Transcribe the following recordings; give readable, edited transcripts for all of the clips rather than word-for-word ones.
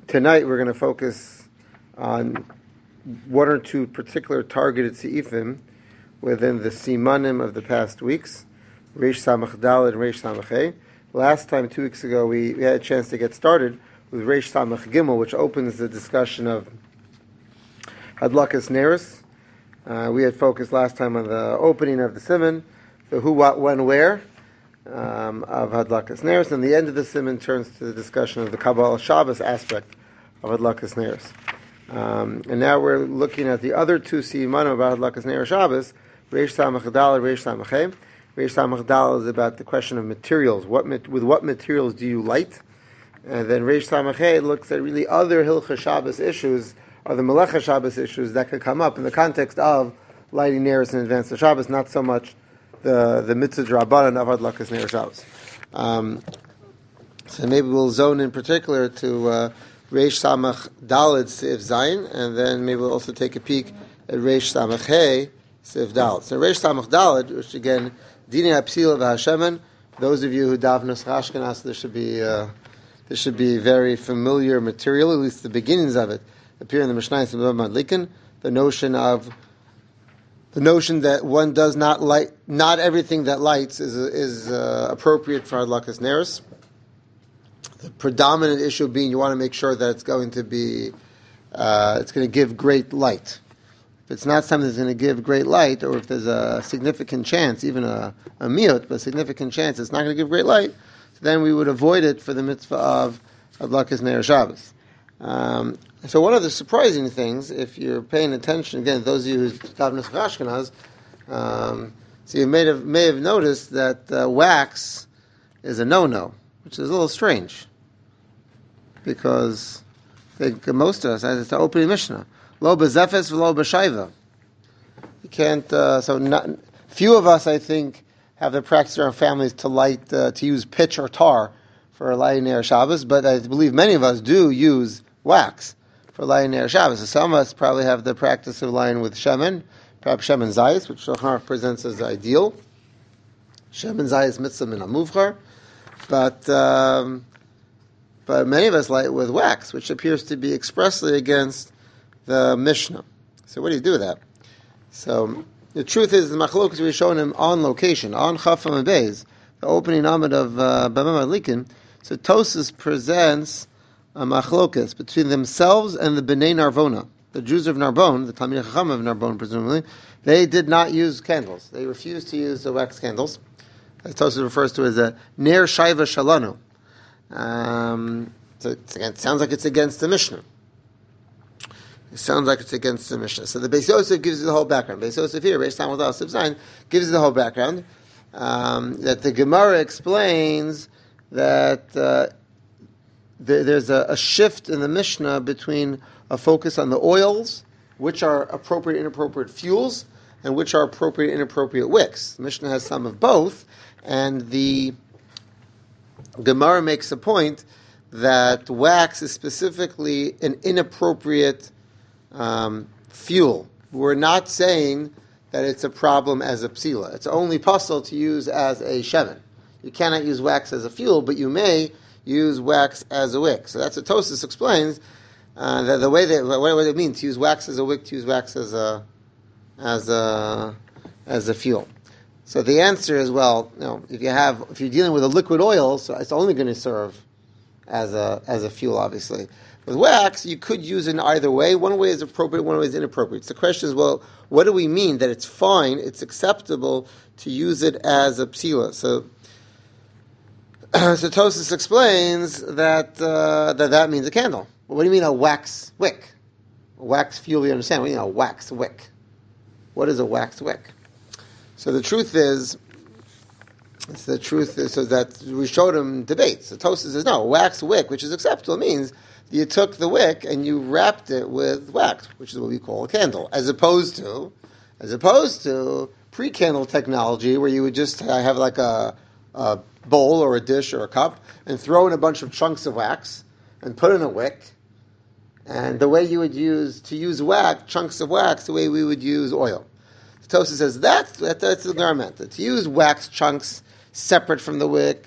Tonight we're going to focus on one or two particular targeted seifim within the simanim of the past weeks, Reish Samach Daled and Reish Samach Hey. Last time, 2 weeks ago, we had a chance to get started with Reish Samach Gimel, which opens the discussion of Hadlakas Neris. We had focused last time on the opening of the siman, the who, what, when, where of Hadlakas Neris, and the end of the siman turns to the discussion of the Kabbalah Shabbos aspect of Hadlakas Neris. And now we're looking at the other two simanim about Hadlakas Neris Shabbos, Reish Samach Daled, Reish Samach Hey. Reish Samach Daled is about the question of materials. With what materials do you light? And then Reish Samach Hey looks at really other Hilchah Shabbos issues, or the Melecha Shabbos issues that could come up in the context of lighting Neris in advance of Shabbos, not so much the mitzvah Rabbanan of Hadlakas Neris Shabbos. So maybe we'll zone in particular to Reish Samach Daled Siv Zayin, and then maybe we'll also take a peek at Reish Samach Hey Siv Daled. So Reish Samach Daled, which again, Dinei HaPsila v'Hashemen. Those of you who daven Nusach Ashkenaz, this should be very familiar material. At least the beginnings of it appear in the Mishnayos of Bava Madlikin. The notion that one does not light, not everything that lights is appropriate for Hadlakas Neris. The predominant issue being you want to make sure that it's going to be, it's going to give great light. If it's not something that's going to give great light, or if there's a significant chance, even a miut, but a significant chance it's not going to give great light, so then we would avoid it for the mitzvah of Hadlakas Neris Shabbos. So one of the surprising things, if you're paying attention, again, those of you who daven Nusach Ashkenaz, so you may have noticed that wax is a no-no, which is a little strange, because I think most of us, as it's the opening Mishnah, lo b'zefes v'lo b'shayva. You can't. Few of us, I think, have the practice in our families to light, to use pitch or tar for lighting Neris Shabbos, but I believe many of us do use wax for lighting Neris Shabbos. So some of us probably have the practice of lighting with shemen, perhaps shemen zayis, which Shulchan Aruch presents as ideal. Shemen zayis mitzvah min hamuvchar, but many of us light with wax, which appears to be expressly against the Mishnah. So what do you do with that? So the truth is, the Machlokas we shown him on location, on Chafam and Beis, the opening Amud of Bava Madlikin. So Tosas presents a Machlokas between themselves and the Bnei Narvona. The Jews of Narbonne, the Talmidei Chacham of Narbonne, presumably, they did not use candles. They refused to use the wax candles. As Tosas refers to as a Ner Shaiva Shalanu. So it sounds like it's against the Mishnah. It sounds like it's against the Mishnah. So the Beis Yosef gives you the whole background. Beis Yosef here, Reish Samach Daled Siv Zayin, gives you the whole background. That the Gemara explains that there's a shift in the Mishnah between a focus on the oils, which are appropriate and inappropriate fuels, and which are appropriate and inappropriate wicks. The Mishnah has some of both, and the Gemara makes a point that wax is specifically an inappropriate fuel. We're not saying that it's a problem as a psila. It's only possible to use as a shemen. You cannot use wax as a fuel, but you may use wax as a wick. So that's what Tosas explains. That the way that what it means to use wax as a wick, to use wax as a fuel. So the answer is, well, if you're dealing with a liquid oil, so it's only going to serve as a fuel, obviously. With wax, you could use it in either way. One way is appropriate, one way is inappropriate. So the question is, well, what do we mean that it's fine, it's acceptable to use it as a psila? So Tosas explains that means a candle. Well, what do you mean a wax wick? A wax fuel, you understand? What do you mean a wax wick? What is a wax wick? So the truth is so that we showed him debates. So Tosas says, no, wax wick, which is acceptable, means you took the wick and you wrapped it with wax, which is what we call a candle, as opposed to pre-candle technology, where you would just have like a bowl or a dish or a cup and throw in a bunch of chunks of wax and put in a wick. And the way you would use wax, chunks of wax, the way we would use oil. Tosas says that's the Gemara meant. To use wax chunks separate from the wick,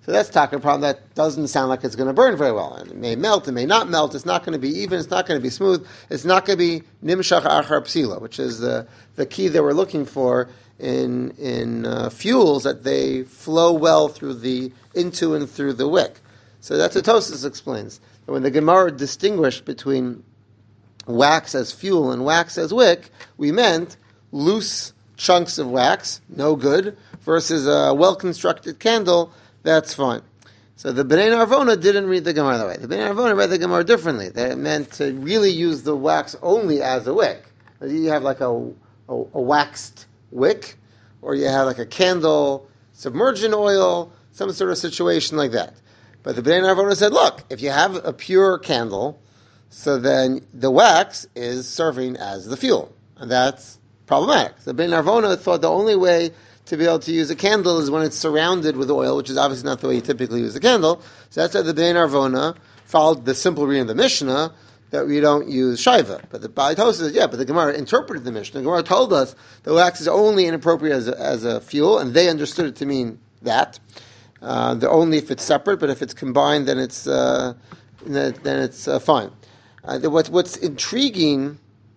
So that's taka problem that doesn't sound like it's going to burn very well. And it may melt, it may not melt, it's not going to be even, it's not going to be smooth, it's not going to be nimshach achar psila, which is the key that we're looking for in fuels, that they flow well into and through the wick. So that's what Tosfos explains. When the Gemara distinguished between wax as fuel and wax as wick, we meant loose chunks of wax, no good, versus a well-constructed candle, that's fine. So the Bnei Narvona didn't read the Gemara that way. The Bnei Narvona read the Gemara differently. They meant to really use the wax only as a wick. You have like a waxed wick, or you have like a candle submerged in oil, some sort of situation like that. But the Bnei Narvona said, look, if you have a pure candle, so then the wax is serving as the fuel. And that's problematic. The Bnei Narvona thought the only way to be able to use a candle is when it's surrounded with oil, which is obviously not the way you typically use a candle. So that's why the Bnei Narvona followed the simple reading of the Mishnah, that we don't use shaiva. But the Baalei Tosfos says, but the Gemara interpreted the Mishnah. The Gemara told us the wax is only inappropriate as a fuel, and they understood it to mean that. Only if it's separate, but if it's combined, then it's fine. What's intriguing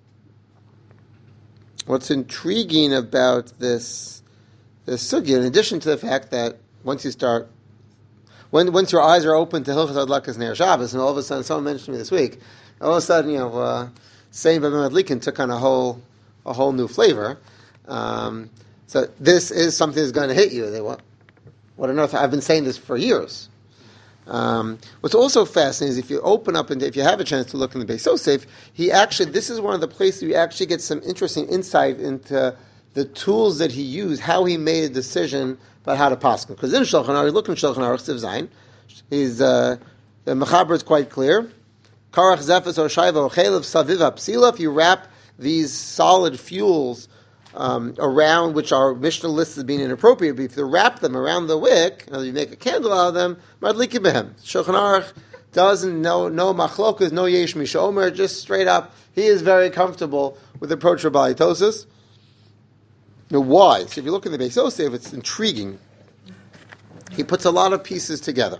about this sugya, in addition to the fact that once your eyes are open to Hilchos Adlakas Ner Shabbos, and all of a sudden someone mentioned to me this week, all of a sudden saying B'Mem Adlikin took on a whole new flavor. So this is something that's going to hit you. What on earth? I've been saying this for years. What's also fascinating is if you open up and if you have a chance to look in the Beis Yosef, this is one of the places you actually get some interesting insight into the tools that he used, how he made a decision about how to paskin. Because in Shulchan Aruch, look in Shulchan Aruch Siv Zayin, the Mechaber is quite clear. Karach zefes or shaiva or chelev saviv hapsila. If you wrap these solid fuels around, which our Mishnah lists as being inappropriate, but if you wrap them around the wick, and you make a candle out of them, madliki behem. Shulchan Aruch doesn't know no machlokas, no yesh mishomer, just straight up. He is very comfortable with the approach of Baalei Tosfos. Now, why? So if you look in the Beis Yosef, it's intriguing. He puts a lot of pieces together.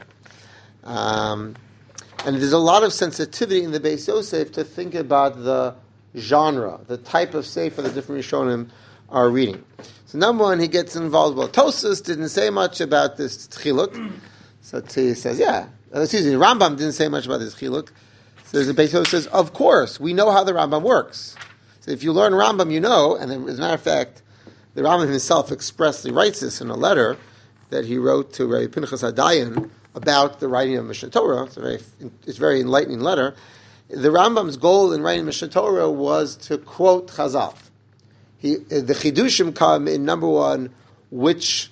And there's a lot of sensitivity in the Beis Yosef to think about the genre, the type of sefer the different Rishonim are reading. So number one, he gets involved. Well, Tosfos didn't say much about this chiluk. So he says, Rambam didn't say much about this chiluk. So the Beis Yosef says, of course, we know how the Rambam works. So if you learn Rambam, you know, and as a matter of fact, the Rambam himself expressly writes this in a letter that he wrote to Rabbi Pinchas Hadayan about the writing of Mishnah Torah. It's a very enlightening letter. The Rambam's goal in writing Mishnah Torah was to quote Chazal. The Chidushim come in number one, which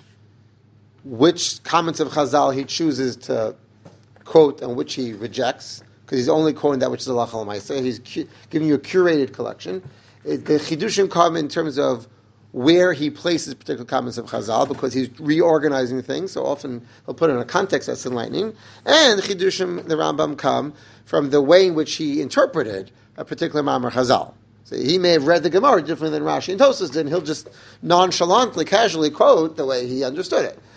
comments of Chazal he chooses to quote and which he rejects, because he's only quoting that which is halacha l'maaseh. He's giving you a curated collection. The Chidushim come in terms of where he places particular comments of Chazal, because he's reorganizing things, so often he'll put it in a context that's enlightening. And Chidushim, the Rambam, come from the way in which he interpreted a particular Ma'amar Chazal. So he may have read the Gemara differently than Rashi and Tosfos did, and he'll just nonchalantly, casually quote the way he understood it.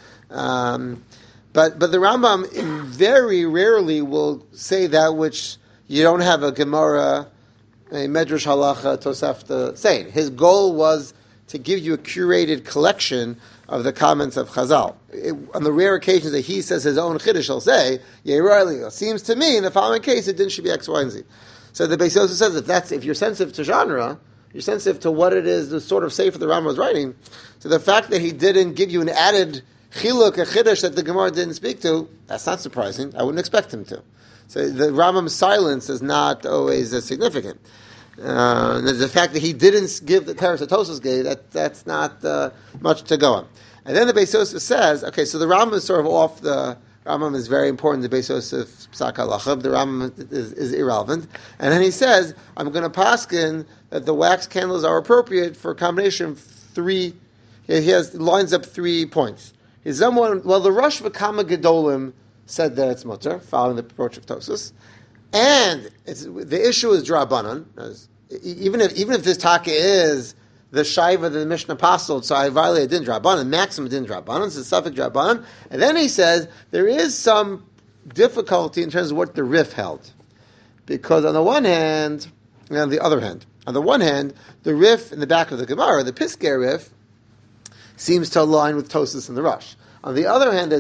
But the Rambam very rarely will say that which you don't have a Gemara, a Medrash Halacha, Tosefta saying. His goal was to give you a curated collection of the comments of Chazal. On the rare occasions that he says his own Chiddush, he'll say, it seems to me in the following case it didn't should be X, Y, and Z. So the Beis Yosef says if you're sensitive to genre, you're sensitive to what it is, the sort of sefer the Rambam was writing. So the fact that he didn't give you an added chiluk, a Chiddush that the Gemara didn't speak to, that's not surprising. I wouldn't expect him to. So the Rambam's silence is not always significant. The fact that he didn't give the Teres that Tosfos gave, that's not much to go on. And then the Beis Yosef says, okay, so the Rambam is sort of off the... Rambam is very important, the Beis Yosef Psak Halacha, the Rambam is irrelevant. And then he says, I'm going to paskin that the wax candles are appropriate for a combination of three... He lines up 3 points. The Rosh V'Kama Gedolim said that it's mutter, following the approach of Tosfos. And the issue is Drabanan. Even if this taka is the shayva that the Mishnah apostled, so I violated din drabanan, maximum din drabanan, so suffix drabanan. And then he says there is some difficulty in terms of what the Rif held. Because on the one hand, and on the other hand, on the one hand, the Rif in the back of the Gemara, the Piskei Rif, seems to align with Tosas and the Rush. On the other hand,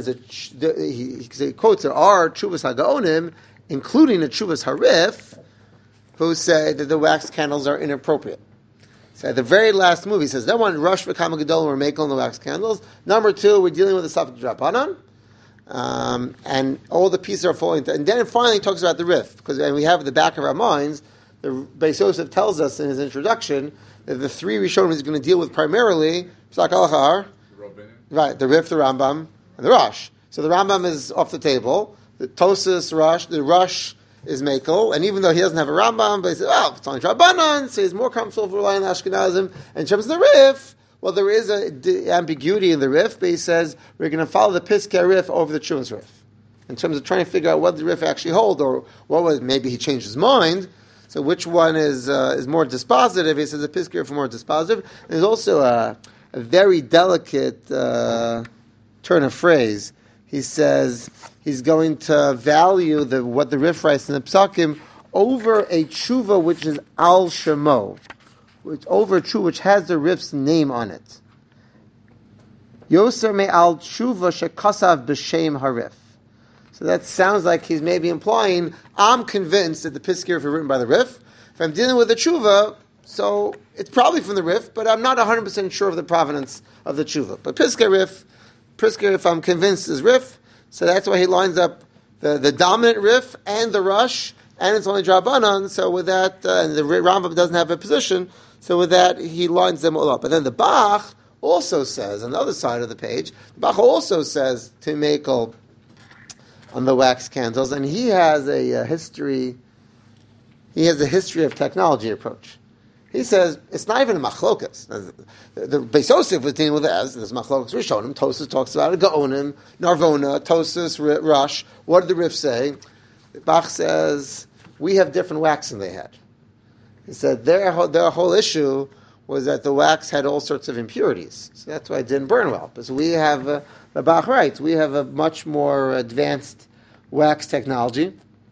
he quotes there are Chuvas HaGaonim, including the Chuvas HaRif, who say that the wax candles are inappropriate. So at the very last move, he says, that one, Rush v'Kama Gedolim, we're making the wax candles. Number two, we're dealing with the Safek Drabanan. And all the pieces are falling. And then finally he talks about the Rif, because we have at the back of our minds, the Beis Yosef tells us in his introduction that the three Rishonim is going to deal with primarily Psak Al-Achar, right, the Rif, the Rambam, and the Rush. So the Rambam is off the table. The Tosas, Rush, the Rush is Mekel, and even though he doesn't have a Rambam, but he says, well, it's only Drabanan, so he's more comfortable for relying on Ashkenazim. And in terms of the Rif, well, there is a ambiguity in the Rif, but he says we're going to follow the Piskei Rif over the Chuvas Rif. In terms of trying to figure out what the Rif actually hold, or what was, maybe he changed his mind. So which one is more dispositive? He says the Piskei Rif is more dispositive. There's also a very delicate turn of phrase. He says he's going to value what the Rif writes in the Psakim over a tshuva which is al shemo, over a tshuva which has the Rif's name on it. Yoser me al tshuva shekasav b'shem harif. So that sounds like he's maybe implying, I'm convinced that the Piskei Rif are written by the Rif. If I'm dealing with a tshuva, so it's probably from the Rif, but I'm not 100% sure of the provenance of the tshuva. But Piskei Rif, I'm convinced, is Rif. So that's why he lines up the dominant Rif and the Rush, and it's only Drabanan. So with that, and the Rambam doesn't have a position. So with that, he lines them all up. And then the Bach also says, on the other side of the page, the Bach also says to Mekel on the wax candles, and he has a history. He has a history of technology approach. He says it's not even a machlokas. The Beis Yosef was dealing with it as there's machlokas Rishonim. Tosas talks about it. Gaonim, Narvona, Tosas, Rush. What did the Rif say? Bach says we have different wax than they had. He said their whole issue was that the wax had all sorts of impurities, so that's why it didn't burn well. Because we have the Bach writes we have a much more advanced wax technology.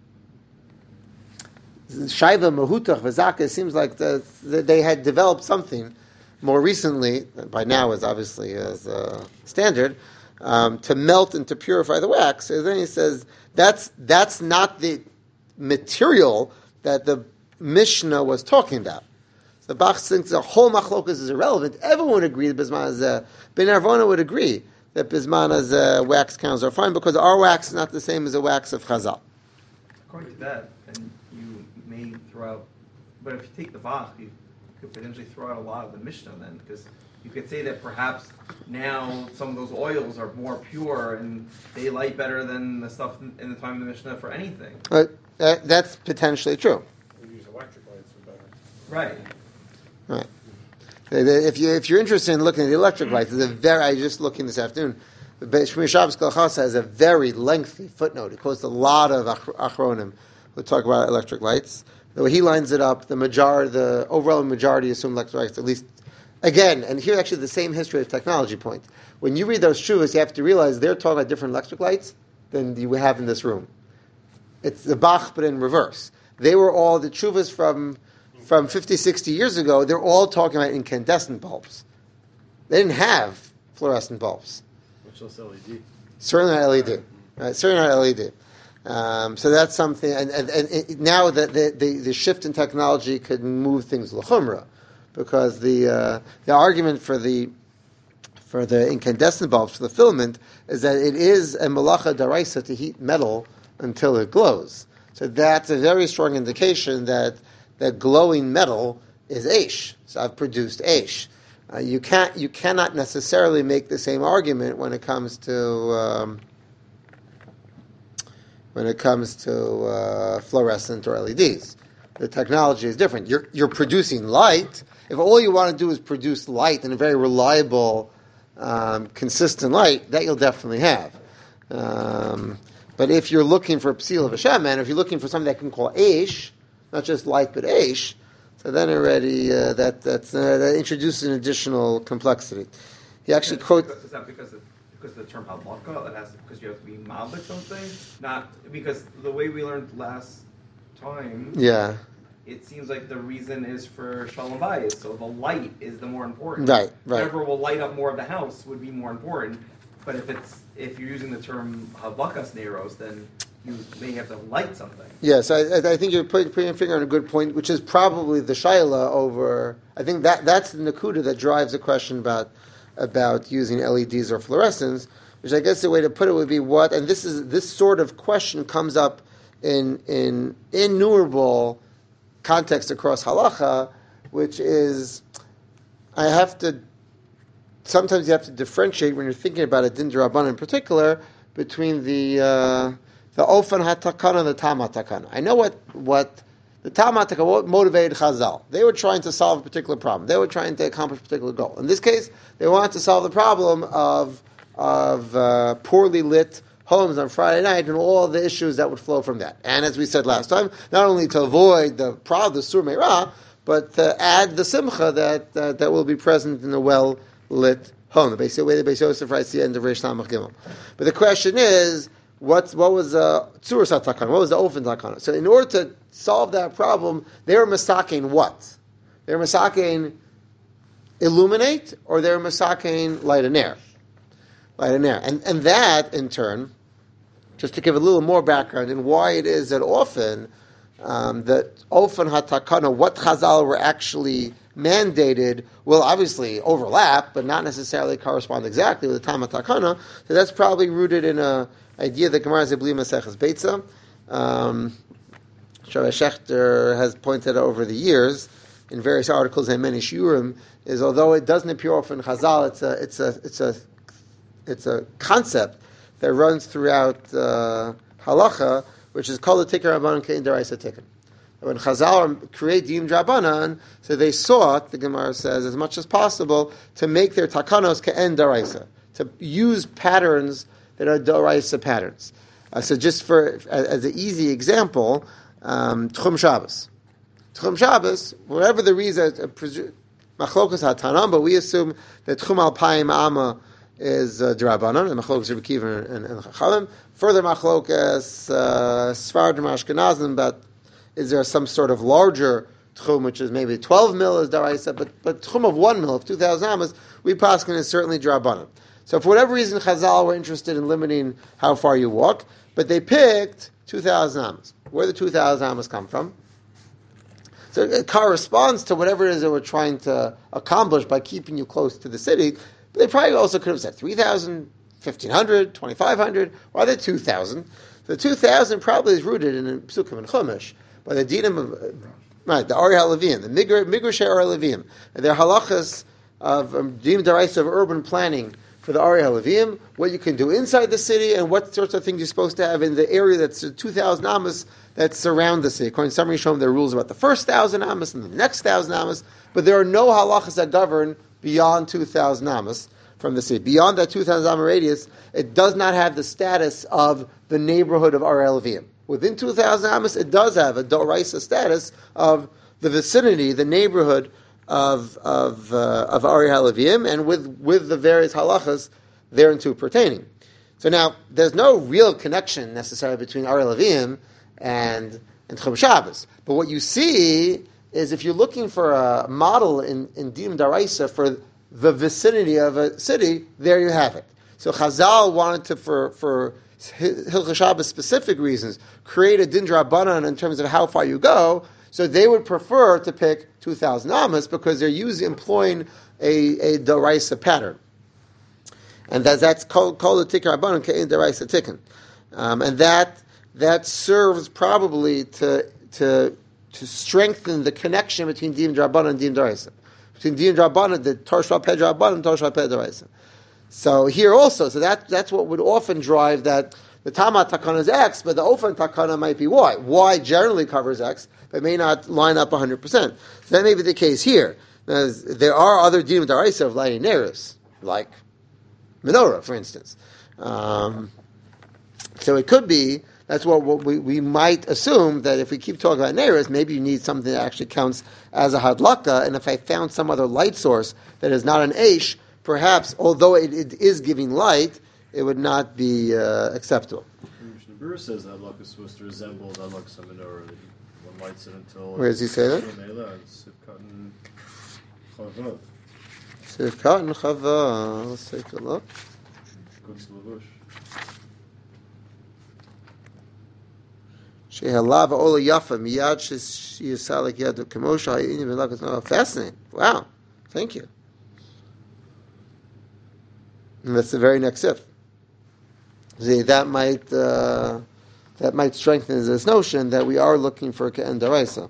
Shaiva, Mahutach, Vazaka, it seems like they had developed something more recently, by now is obviously as standard, to melt and to purify the wax. And then he says, that's not the material that the Mishnah was talking about. So Bach thinks the whole machlokas is irrelevant. Everyone would agree that Bisman Ben Arvona would agree that Bismana's wax candles are fine because our wax is not the same as the wax of Chazal. According to that, then you may throw out, but if you take the Bach, you could potentially throw out a lot of the Mishnah then, because you could say that perhaps now some of those oils are more pure and they light better than the stuff in the time of the Mishnah for anything. That's potentially true. We use electric lights for better. Right. Right. If you're interested in looking at the electric lights, I was just looking this afternoon. Shmir Shabbos Kol Chasa has a very lengthy footnote. It quotes a lot of Achronim who talk about electric lights. The way he lines it up, the overwhelming majority assume electric lights, at least, again, and here actually the same history of technology point. When you read those shuvas, you have to realize they're talking about different electric lights than you have in this room. It's the Bach, but in reverse. They were all, the shuvas from 50, 60 years ago, they're all talking about incandescent bulbs. They didn't have fluorescent bulbs. Much less LED. Certainly not LED. Right? Certainly not LED. So that's something, and now the shift in technology could move things l'chumra, because the argument for the incandescent bulbs, for the filament, is that it is a malacha daraisa to heat metal until it glows. So that's a very strong indication that glowing metal is eish. So I've produced eish. You cannot necessarily make the same argument when it comes to fluorescent or LEDs. The technology is different. You're producing light. If all you want to do is produce light and a very reliable, consistent light, that you'll definitely have. But if you're looking for a psil of Hashem, and if you're looking for something that can call eish, not just light but eish, So then already that introduces an additional complexity. He actually quotes. Is that because of the term halakha? Because you have to be mabit something, not because the way we learned last time. Yeah. It seems like the reason is for shalom bayis, so the light is the more important. Right. Whatever will light up more of the house would be more important. But if you're using the term halakas neiros, then you may have to light something. Yes, I think you're putting your finger on a good point, which is probably the shaila over. I think that's the nakuda that drives the question about using LEDs or fluorescents. Which I guess the way to put it would be what, and this sort of question comes up in innumerable context across halacha, which is sometimes you have to differentiate when you're thinking about a din d'Rabbanan in particular between the ofan hatakana and the tam hatakana. I know what the tam hatakana, what motivated Chazal. They were trying to solve a particular problem. They were trying to accomplish a particular goal. In this case, they wanted to solve the problem of poorly lit homes on Friday night and all the issues that would flow from that. And as we said last time, not only to avoid the sur meirah, but to add the simcha that will be present in a well-lit home. The basic way the Beis Yosef writes the end of Reish Samach Gimel. But the question is, what was Tzuras HaTakana? What was the Ofen Takana? So in order to solve that problem, they were masakein what? They were masakein illuminate, or they were masakein light and air? Light and air. And that, in turn, just to give a little more background in why it is that often that Ofen HaTakana, what Chazal were actually mandated, will obviously overlap, but not necessarily correspond exactly with the Tam HaTakana. So that's probably rooted in a idea that Gemara Zebli Maseches Beitza. Shavai Shechter has pointed out over the years in various articles and many shiurim, is although it doesn't appear often in Chazal, it's a concept that runs throughout halacha, which is called the Tikar Rabbanan Ke'in Daraisa Tikkun. When Chazal create Diyum Drabanan, so they sought, the Gemara says, as much as possible, to make their takanos Ke'en Daraisa, to use patterns that are Daraisa patterns. So just as an easy example, Tchum Shabbos. Tchum Shabbos, whatever the reason, Machlokas HaTanam, but we assume that Tchum Alpayim Amma is Drabanan, and Machlokas Rebbe Kiva and Chachalim. Further Machlokas Sfardim Ashkenazim, but is there some sort of larger Tchum, which is maybe 12 mil is Daraisa, but Tchum of 1 mil, of 2,000 Amas, we paskin is certainly Drabanan. So for whatever reason, Chazal were interested in limiting how far you walk, but they picked 2,000 Amas. Where the 2,000 Amas come from? So it corresponds to whatever it is that we're trying to accomplish by keeping you close to the city. They probably also could have said 3,000, 1,500, 2,500, or other 2,000. The 2,000 probably is rooted in Psukim and Chumash by the dinim of the Ari HaLeviim, the Migrashei Ari HaLeviim, and their halachas of Dim Daraisa of urban planning for the Ari HaLeviim, what you can do inside the city, and what sorts of things you're supposed to have in the area that's 2,000 amas that surround the city. According to some Rishonim, there are rules about the first 1,000 amas and the next 1,000 amas, but there are no halachas that govern beyond 2,000 amas from the city. Beyond that 2,000 amma radius, it does not have the status of the neighborhood of Ari HaLeviim. Within 2,000 amas, it does have a Doraisa status of the vicinity, the neighborhood of Ari HaLeviim, and with the various halachas thereunto pertaining. So now, there's no real connection necessarily between Ari HaLeviim and Tchum Shabbos. But what you see is if you're looking for a model in Diyum Daraisa for the vicinity of a city, there you have it. So Chazal wanted to, for Hilchos Shabbos specific reasons, create a Din Drabanan in terms of how far you go. So they would prefer to pick 2,000 amas because they're employing a Daraisa pattern. And that's called the Tikar Rabbanan Ke'in Daraisa Tikkun. And that serves probably to strengthen the connection between Diyum Drabanan and Diyum Daraisa. Between Diyum Drabanan, the Torshva Peh Drabanan and Torshva Peh Daraisa. So here also, that's what would often drive that the Tama Takana is X, but the Ofen Takana might be Y. Y generally covers X, but may not line up 100%. So that may be the case here. There are other Diyum Daraisa of lighting Neris, like menorah, for instance. So it could be That's what we might assume, that if we keep talking about neiros, maybe you need something that actually counts as a hadlaka, and if I found some other light source that is not an eish, perhaps, although it is giving light, it would not be acceptable. Mishnah Berurah says that luck is supposed to resemble that luck of menorah. One lights it until. Where does he say that? Sivkat and Chava. Let's take a look. Shehalava ola yafa miyad sheyisalik yadu kemosha ha'inim v'lakas. Oh, fascinating! Wow, thank you. And that's the very next sif. See, that might strengthen this notion that we are looking for Ke'en Daraisa.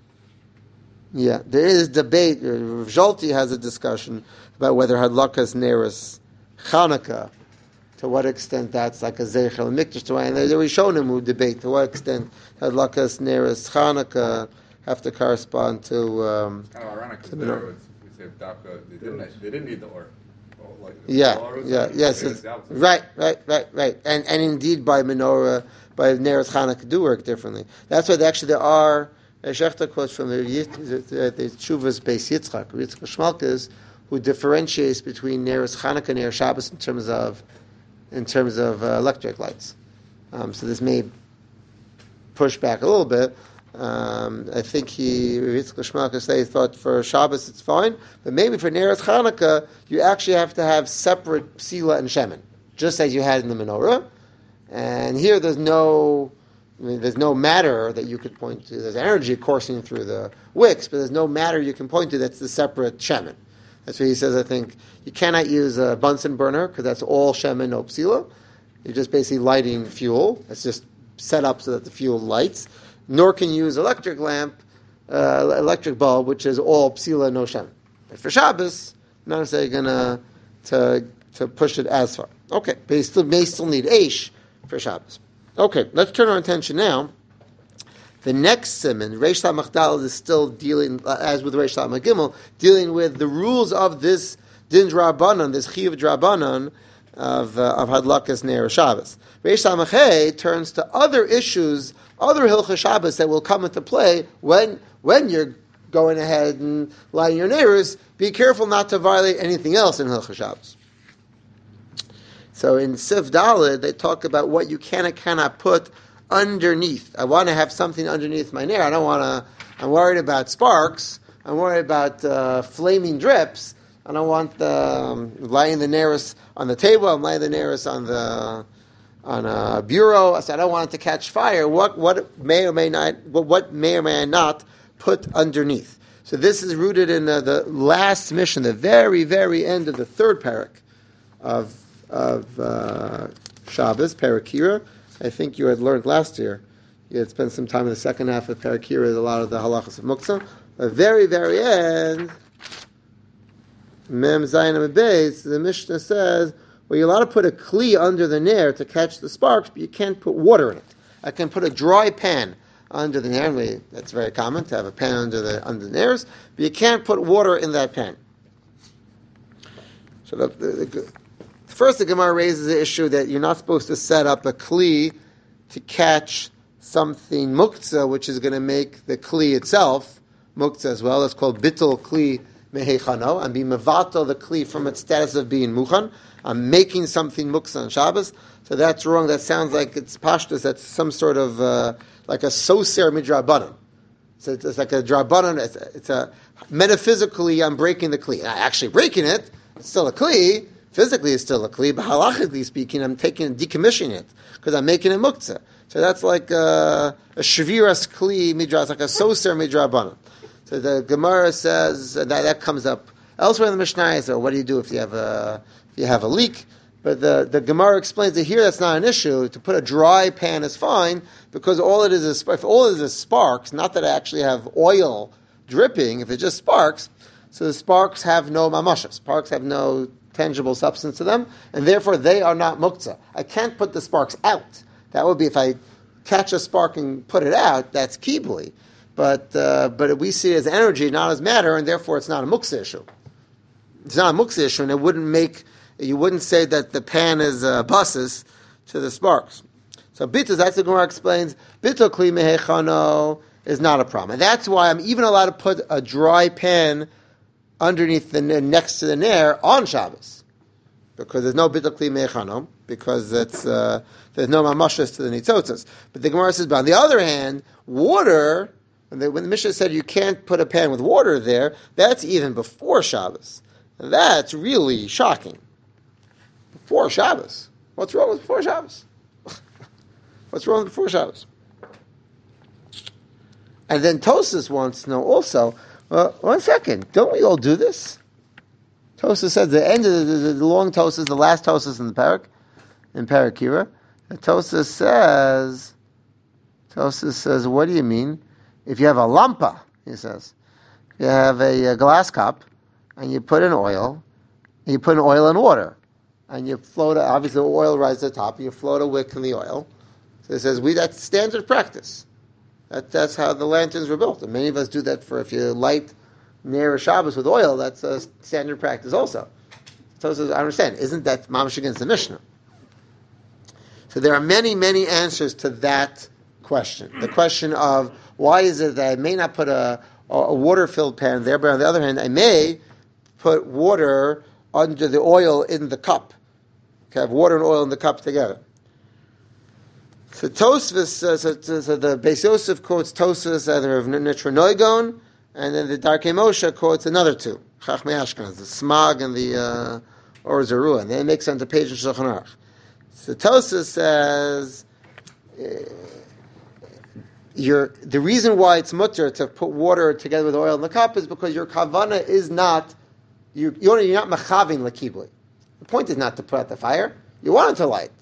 Yeah, there is debate. Rav Zolti has a discussion about whether Hadlakas Neris Chanukah, to what extent that's like a Zeichel Mikdash to, and there we shown him who debate to what extent Hadlakas Neris Chanukah have to correspond to. Kind of ironic because there we say Dafka, they didn't need the or. Yes, right, and indeed by menorah, by Neres Chanukah do work differently. That's why there are Shechta quotes from the Tshuvas Beis Yitzchak Shmalkas, who differentiates between Neres Chanukah and Neres Shabbos in terms of electric lights. So this may push back a little bit. I think Yitzchak Shmalkas thought for Shabbos it's fine, but maybe for Neres Chanukah you actually have to have separate psila and shemen, just as you had in the menorah. And here there's no matter that you could point to. There's energy coursing through the wicks, but there's no matter you can point to that's the separate shemen. That's what he says. I think you cannot use a Bunsen burner because that's all shemen, no psila. You're just basically lighting fuel. It's just set up so that the fuel lights. Nor can you use electric bulb, which is all psila, no shemen. But for Shabbos, not necessarily going to push it as far. Okay, but he may still need eish for Shabbos. Okay, let's turn our attention now. The next siman, Reish Machdal, is still dealing, as with Reish Gimel, dealing with the rules of this din drabanan, this chiyuv drabanan of hadlakas ner Shabbos. Reish Samachay turns to other issues, other hilchah Shabbos that will come into play when you're going ahead and lighting your neiros. Be careful not to violate anything else in hilchah Shabbos. So in Sif Daled, they talk about what you can and cannot put underneath. I want to have something underneath my nair. I'm worried about sparks. I'm worried about flaming drips. I don't want laying the neiros on the table. I'm laying the neiros on a bureau. So I don't want it to catch fire. What may or may not put underneath. So this is rooted in the last mission, the very, very end of the third parak of Shabbos, Parakira. I think you had learned last year. You had spent some time in the second half of Parakira, a lot of the halachas of Muktzah. The very, very end, Mem Zayin Amud Beis, the Mishnah says, well, you're allowed to put a kli under the nair to catch the sparks, but you can't put water in it. I can put a dry pan under the nair. That's very common, to have a pan under the nairs, but you can't put water in that pan. So first, the Gemara raises the issue that you're not supposed to set up a kli to catch something muktzah, which is going to make the kli itself muktzah as well. It's called bittul kli mehechano. I'm being mevatel the kli from its status of being muchan. I'm making something muktzah on Shabbos. So that's wrong. That sounds like it's pashtus. That's some sort of like a soser midrabanan. So it's like a drabanan. It's a metaphysically I'm breaking the kli. Not actually breaking it. It's still a kli. Physically, it's still a kli, but halachically speaking, I'm decommissioning it because I'm making it muktzah. So that's like a shviras kli midras, like a soser midrabanan. So the Gemara says that comes up elsewhere in the Mishnah. So what do you do if you have a leak? But the Gemara explains that here that's not an issue. To put a dry pan is fine because all it is sparks. Not that I actually have oil dripping. If it just sparks, so the sparks have no mamasha. Sparks have no tangible substance to them, and therefore they are not muktzah. I can't put the sparks out. That would be if I catch a spark and put it out, that's kibli. But we see it as energy, not as matter, and therefore it's not a muktzah issue. It's not a muktzah issue, and you wouldn't say that the pan is buses to the sparks. So bitul, that's the Gemara explains, bitul kli mehechano is not a problem. And that's why I'm even allowed to put a dry pan underneath next to the nair on Shabbos. Because there's no bitul kli mehechano, because it's, there's no mamashas to the nitzotzos. But the Gemara says, but on the other hand, water, when the Mishnah said you can't put a pan with water there, that's even before Shabbos. And that's really shocking. Before Shabbos. What's wrong with before Shabbos? What's wrong with before Shabbos? And then Tosas wants to know also, one second, don't we all do this? Tosas said the end of the long Tosas, the last Tosas in the parak, in Parakira, Tosas says, what do you mean? If you have a lampa, he says, you have a glass cup, and you put in oil, and you put in oil and water, and you float, obviously the oil rises to the top, and you float a wick in the oil. So he says, that's standard practice. That's how the lanterns were built. And many of us do that if you light near a Shabbos with oil, that's a standard practice also. So he says, I understand, isn't that mamash against the Mishnah? So there are many, many answers to that question. The question of, why is it that I may not put a water-filled pan there, but on the other hand, I may put water under the oil in the cup. Okay, have water and oil in the cup together. So Tosfos, so the Beis Yosef quotes Tosfos either of Nitra Noigon, and then the Darkei Moshe quotes another two, Chachmei Ashkenaz, the Smag and the Or Zarua, and then it makes it on the page of Shulchan Aruch. So Tosfos says, the reason why it's mutter to put water together with oil in the cup is because your kavana is not, you're not machavin lekibli. The point is not to put out the fire. You want it to light.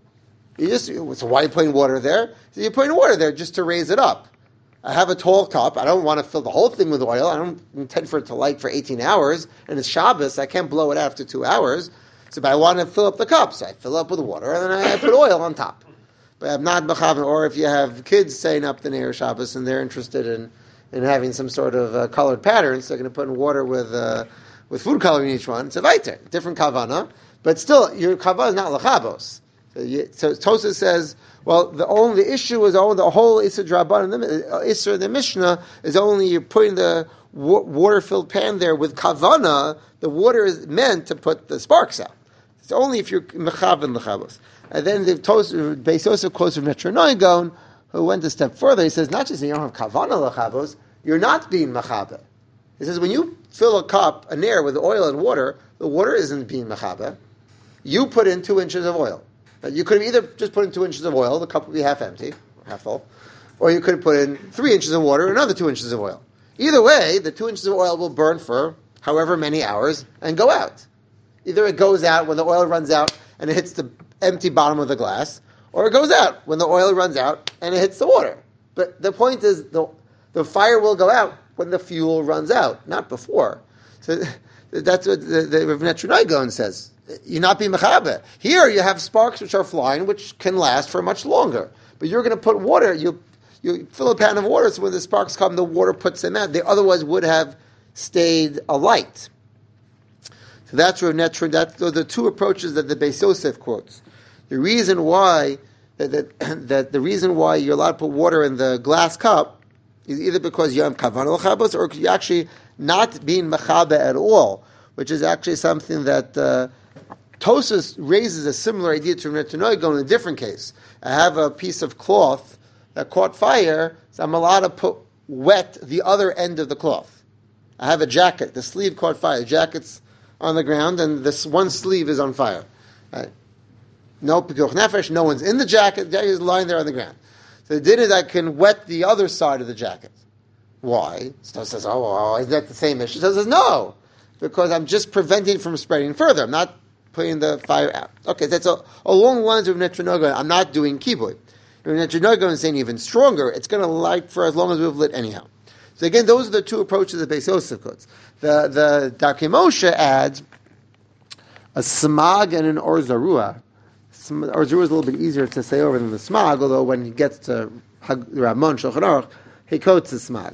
So why are you putting water there? So you're putting water there just to raise it up. I have a tall cup. I don't want to fill the whole thing with oil. I don't intend for it to light for 18 hours. And it's Shabbos. I can't blow it out after 2 hours. So but I want to fill up the cup. So I fill up with water and then I put oil on top. But I'm not machavin. Or if you have kids staying up the Neir Shabbos and they're interested in having some sort of colored patterns, they're going to put in water with food coloring in each one. It's a weiter, different kavana. But still, your kavana is not lachabos. So Tosas says, well, the issue is the whole Issa Draban and the Issa in the Mishnah is only you're putting the water-filled pan there with kavana. The water is meant to put the sparks out. It's only if you're mechavan lechabos. And then the Beis Yosef quotes from Nitra Noigon, who went a step further. He says, not just that you don't have kavana lechabos, you're not being mechabe. He says, when you fill a cup, a nair, with oil and water, the water isn't being mechabe. You put in 2 inches of oil. Now, you could have either just put in 2 inches of oil, the cup would be half empty, or half full, or you could have put in 3 inches of water, another 2 inches of oil. Either way, the 2 inches of oil will burn for however many hours and go out. Either it goes out when the oil runs out and it hits the empty bottom of the glass, or it goes out when the oil runs out and it hits the water. But the point is, the fire will go out when the fuel runs out, not before. So that's what the Rav Nitra Noigon says. You're not being mechabe. Here you have sparks which are flying, which can last for much longer. But you're going to put water, you fill a pan of water, so when the sparks come, the water puts them out. They otherwise would have stayed alight. So that's Rav Nitra. Those are the two approaches that the Beis Yosef quotes. The reason why that the reason why you're allowed to put water in the glass cup is either because you have kavanah l'chabos, or you're actually not being mechabe at all, which is actually something that Tosas raises a similar idea to Nitra Noigon in a different case. I have a piece of cloth that caught fire, so I'm allowed to wet the other end of the cloth. I have a jacket, the sleeve caught fire, the jacket's on the ground, and this one sleeve is on fire. Right? No pikuach nefesh, no one's in the jacket is lying there on the ground. So the din is I can wet the other side of the jacket. Why? So says, isn't that the same issue? So says, no, because I'm just preventing it from spreading further. I'm not putting the fire out. Okay, that's along the lines of Nitra Noigon. I'm not doing kibui. Nitra Noigon is saying even stronger. It's going to light for as long as we've lit anyhow. So again, those are the two approaches that Beis Yosef quotes. The Darkei Moshe adds a smag and an or zarua. Or zarua is a little bit easier to say over than the smag, although when he gets to Ramon Shulchan Aruch, he quotes the smag.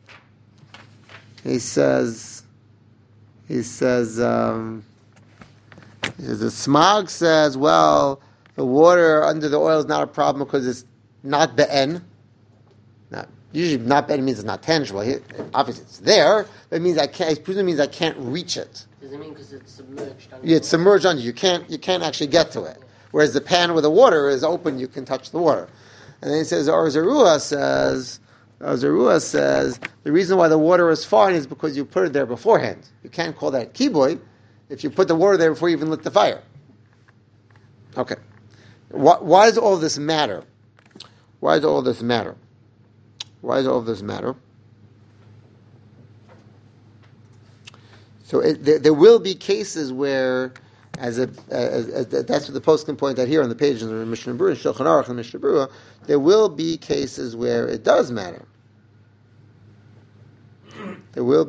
He says, the smag says, well, The water under the oil is not a problem because it's not be'en. Usually not be'en means it's not tangible. Obviously it's there, but it means I presume it means I can't reach it. Does it mean because it's submerged under? Yeah, it's submerged under you. You can't actually get to it. Whereas the pan with the water is open, you can touch the water. And then he says, Or Zarua says, the reason why the water is fine is because you put it there beforehand. You can't call that kiboy if you put the water there before you even lit the fire. Okay. Why does all this matter? Why does all this matter? So there will be cases where, that's what the post can point out here on the page in the Mishnah Berurah, Shulchan Aruch and Mishnah Berurah, there will be cases where it does matter. For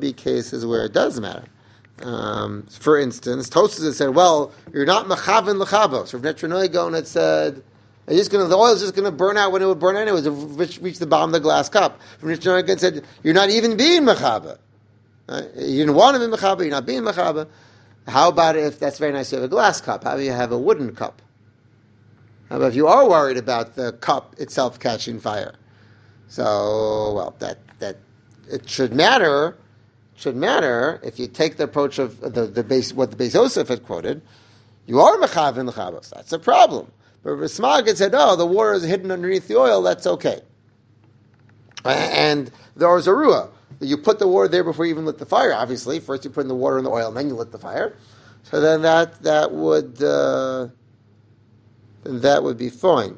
instance, Tosfos had said, well, you're not mechaven l'chabos. Rav Netzra Gaon had said, the oil is just going to burn out when it would burn out anyway, to reach the bottom of the glass cup. Rav Netzra Gaon said, you're not even being mechaber. You didn't want to be mechaber, you're not being mechaber. How about if that's very nice, you have a glass cup? How about you have a wooden cup? How about if you are worried about the cup itself catching fire? So, that it should matter. If you take the approach of the base, what the Beis Yosef had quoted, you are mechav in the chavos. That's a problem. But Rismag had said, the water is hidden underneath the oil. That's okay. And there was a ruah. You put the water there before you even lit the fire. Obviously, first you put in the water and the oil, and then you lit the fire. So then that would be fine.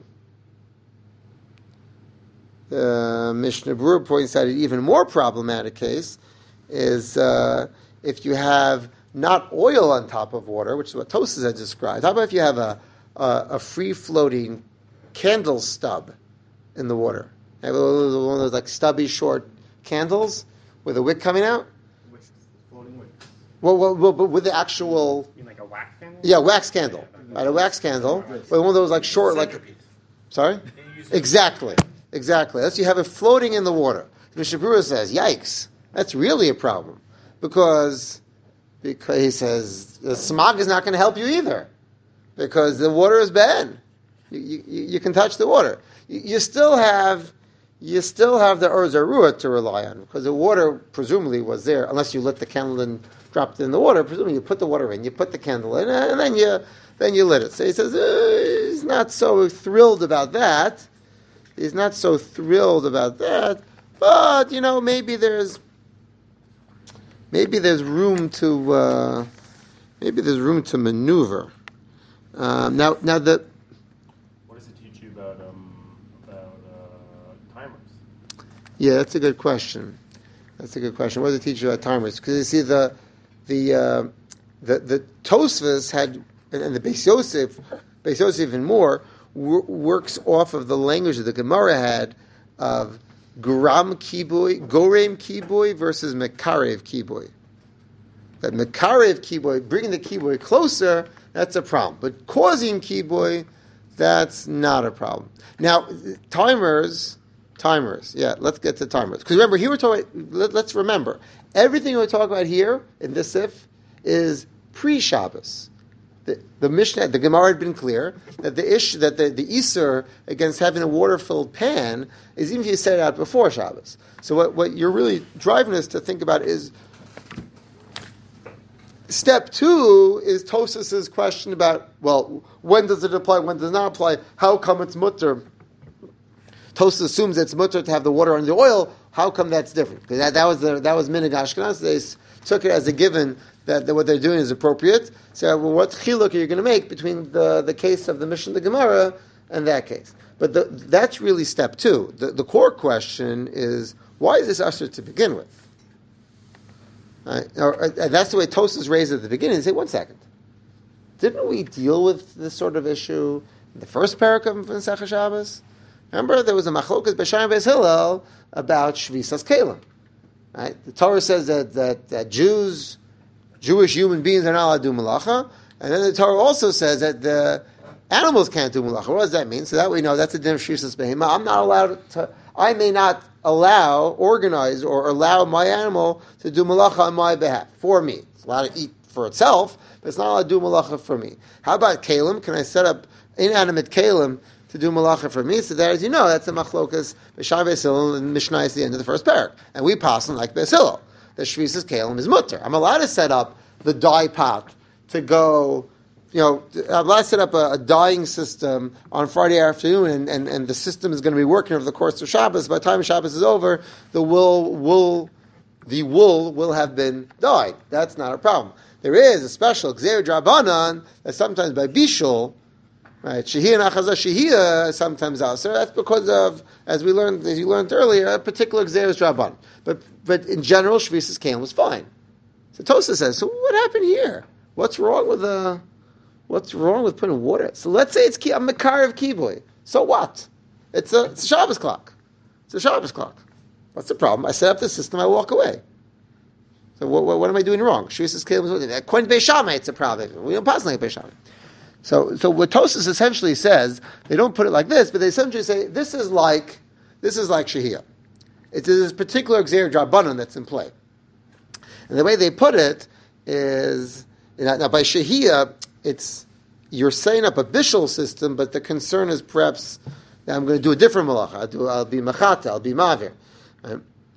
Mishnah Berurah points out an even more problematic case is if you have not oil on top of water, which is what Tosfos had described. How about if you have a free-floating candle stub in the water? One of those like stubby, short candles with a wick coming out? Floating wick. Well, but with the actual... You mean like a wax candle? Yeah, wax candle. Right, a wax candle. But one of those like short, like... Sorry? Exactly. Unless you have it floating in the water. Mishnah Berurah says, yikes, that's really a problem. Because he says, the smog is not going to help you either. Because the water is bad. You can touch the water. You still have the Or Zarua to rely on, because the water presumably was there, unless you lit the candle and dropped it in the water. Presumably you put the water in, you put the candle in, and then you lit it. So he says he's not so thrilled about that. But maybe there's room to maneuver. Now the. What does it teach you about timers? Yeah, that's a good question. What does it teach you about timers? Because you see the Tosfos had, and the Beis Yosef even more, works off of the language that the Gemara had of gorem kiboy versus mekarev kiboy. That mekarev kiboy, bringing the kiboy closer, that's a problem. But causing kiboy, that's not a problem. Now, timers. Yeah, let's get to timers. Because remember, here we're talking. Let's remember, everything we're talking about here in this sif is pre-Shabbos. The Mishnah, the Gemara had been clear that the Isur against having a water-filled pan is even if you set it out before Shabbos. So what you're really driving us to think about is step 2 is Tosfos' question about, well, when does it apply, when does it not apply, how come it's mutter? Tosfos assumes it's mutter to have the water on the oil. How come that's different? Because that was Minhag Ashkenaz. They took it as a given that what they're doing is appropriate. So, what chiluk are you going to make between the case of the Mishnah, the Gemara, and that case? But that's really step 2. The core question is, why is this usher to begin with? And that's the way Tosfos raised it at the beginning. They say, 1 second. Didn't we deal with this sort of issue in the first parak of Masechah Shabbos? Remember, there was a machlokas b'Shammai Beis Hillel about shvisas kelim. Right? The Torah says that Jewish human beings are not allowed to do malacha, and then the Torah also says that the animals can't do malacha. What does that mean? So that we know that's a din of shvisas behema. I may not organize or allow my animal to do malacha on my behalf, for me. It's allowed to eat for itself, but it's not allowed to do malacha for me. How about kelim? Can I set up inanimate kalim to do malacha for me. So there, as you know, that's the machlokas b'shar Beis Hillel and Mishnah is the end of the first parak, and we pass on like Beis Hillel. The shvisas kalim is mutter. I'm allowed to set up the dye pot to go. I'm allowed to set up a dyeing system on Friday afternoon, and the system is going to be working over the course of Shabbos. By the time Shabbos is over, the wool will have been dyed. That's not a problem. There is a special Gzeir Drabanan that sometimes by Bishul, right, Shehiyah and Achazah Shehiyah, sometimes also. That's because of, as you learned earlier, a particular Gzeir Drabanan. But in general, Shvisas Kalim was fine. So Tosa says, so what happened here? What's wrong with putting water? So let's say it's a Makar of Kiboy. So what? It's a Shabbos clock. It's a Shabbos clock. What's the problem? I set up the system, I walk away. So what am I doing wrong? Shvisas Kalim was Kwen Beis Shammai, it's a problem. We don't pass like Beis Shammai. So what Tosas essentially says, they don't put it like this, but they essentially say this is like Shehiyah. It's this particular Gzeir Drabanan that's in play. And the way they put it is, now by Shehiyah, it's you're setting up a bishul system, but the concern is perhaps that I'm going to do a different malacha. I'll be machata, I'll be mavir, right?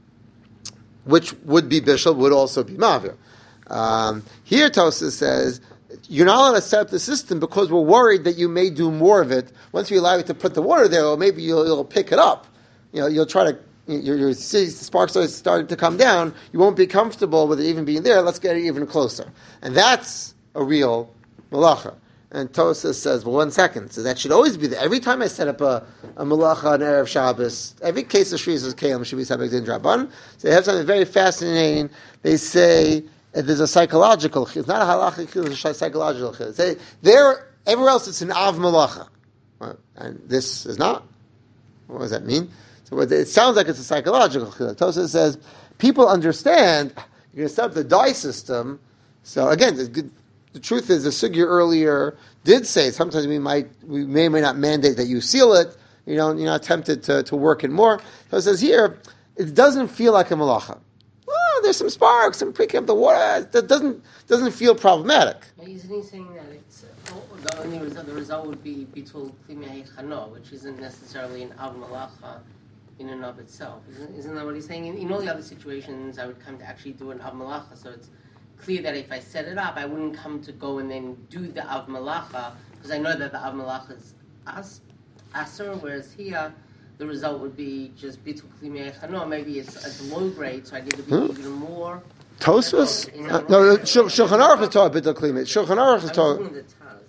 Which would be bishul, would also be mavir. Here Tosas says you're not allowed to set up the system because we're worried that you may do more of it. Once we allow you to put the water there, or maybe you'll pick it up. You'll try to. Your sparks are starting to come down. You won't be comfortable with it even being there. Let's get it even closer, and that's a real malacha. And Tosas says, well, 1 second. So that should always be there. Every time I set up a malacha on Erev Shabbos, every case of Shvisas Kalim should be subject to Draban. So they have something very fascinating. They say there's a psychological chil. It's not a halachic chil, it's a psychological chil. They say everywhere else it's an av malacha, and this is not. What does that mean? So it sounds like it's a psychological chil. Tosas says people understand you're going to set up the dye system. So again, the truth is the sugya earlier did say sometimes we may or may not mandate that you seal it. You're not tempted to work it more. So it says here it doesn't feel like a malacha. Well, there's some sparks and picking up the water. That doesn't feel problematic. But isn't he saying that it's the only result would be bitul klimei chano, which isn't necessarily an av malacha in and of itself? Isn't that what he's saying? In all the other situations, I would come to actually do an av malacha. So it's clear that if I set it up, I wouldn't come to go and then do the av malacha because I know that the av malacha is aser, whereas here the result would be just bitul klimei chano. Maybe it's low grade, so I need to be even more. Tosfos? No, Shulchan Aruch is talking bitul klimei. Shulchan Aruch is talking.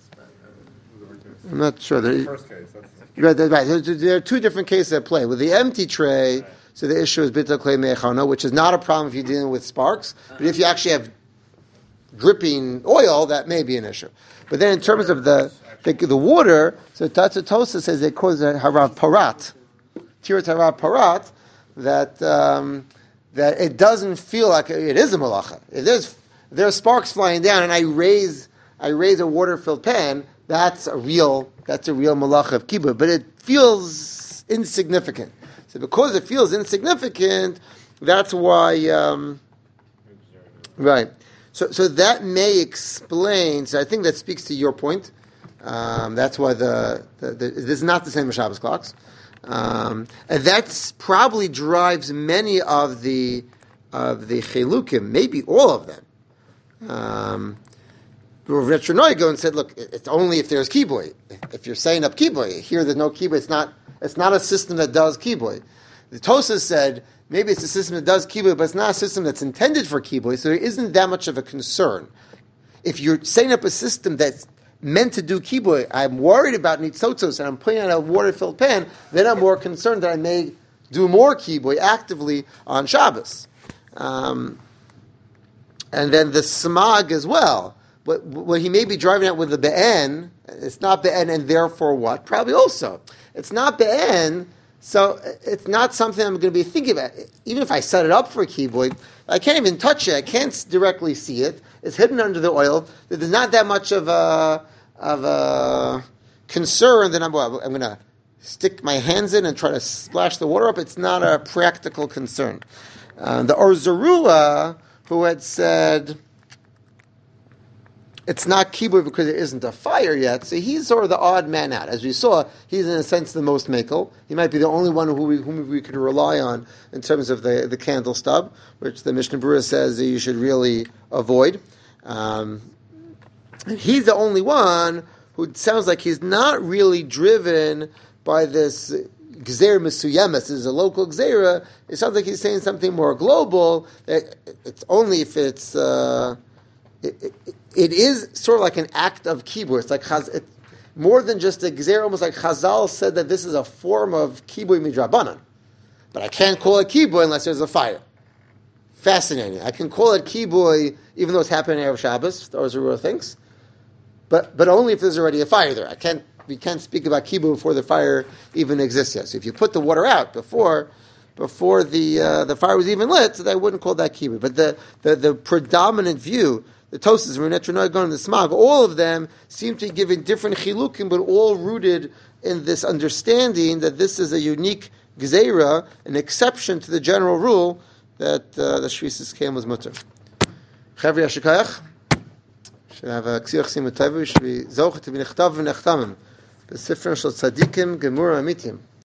I'm not sure. The first case. Right. There are two different cases at play. With the empty tray, so the issue is bitul klimei chano, which is not a problem if you're dealing with sparks, but if you actually have dripping oil, that may be an issue. But then in terms of the water, so Tosa says they call it harav parat, tirat harav parat, that it doesn't feel like it is a malacha. If there's sparks flying down and I raise a water-filled pan, that's a real malacha of kibbutz, but it feels insignificant. So because it feels insignificant, that's why, right. So that may explain. So I think that speaks to your point. That's why this is not the same as Shabbos clocks, and that's probably drives many of the chelukim, maybe all of them. Rav Chernoy and said, "Look, it's only if there's kiboy. If you're setting up kiboy, here there's no kiboy. It's not a system that does kiboy." The Tosas said, maybe it's a system that does kiboy, but it's not a system that's intended for kiboy, so there isn't that much of a concern. If you're setting up a system that's meant to do kiboy, I'm worried about nitzotzos, and I'm putting in a water-filled pan, then I'm more concerned that I may do more kiboy actively on Shabbos. And then the smog as well. What he may be driving at with the be'en, it's not be'en, and therefore what? Probably also. It's not be'en, so it's not something I'm going to be thinking about. Even if I set it up for a kiboy, I can't even touch it. I can't directly see it. It's hidden under the oil. There's not that much of a concern that I'm going to stick my hands in and try to splash the water up. It's not a practical concern. The Or Zarua, who had said, it's not kibui because there isn't a fire yet, so he's sort of the odd man out. As we saw, he's in a sense the most makel. He might be the only one whom we could rely on in terms of the candle stub, which the Mishnah Berurah says that you should really avoid. And he's the only one who sounds like he's not really driven by this gzeir mesuyemes. This is a local gzeira. It sounds like he's saying something more global. It's only if it's... It is sort of like an act of kibui. It's like more than just a gzeir, almost like Chazal said that this is a form of kibui midrabanan. But I can't call it kibui unless there's a fire. Fascinating. I can call it kibui even though it's happening Erev Shabbos, the Or Zarura thinks, but only if there's already a fire there. We can't speak about kibui before the fire even exists yet. So if you put the water out before the fire was even lit, so I wouldn't call that kibui. But the predominant view, the Tosas, Renetranoi, going to the Smag, all of them seem to be giving different chilukim, but all rooted in this understanding that this is a unique gzeira, an exception to the general rule that the Shvisas Kiyam was mutter. Chavri Yashikayach should have a ksiach simu taivu, should be zochet to be nechtav v'nechtamim, b'sifren shel tzadikim gemura amitim.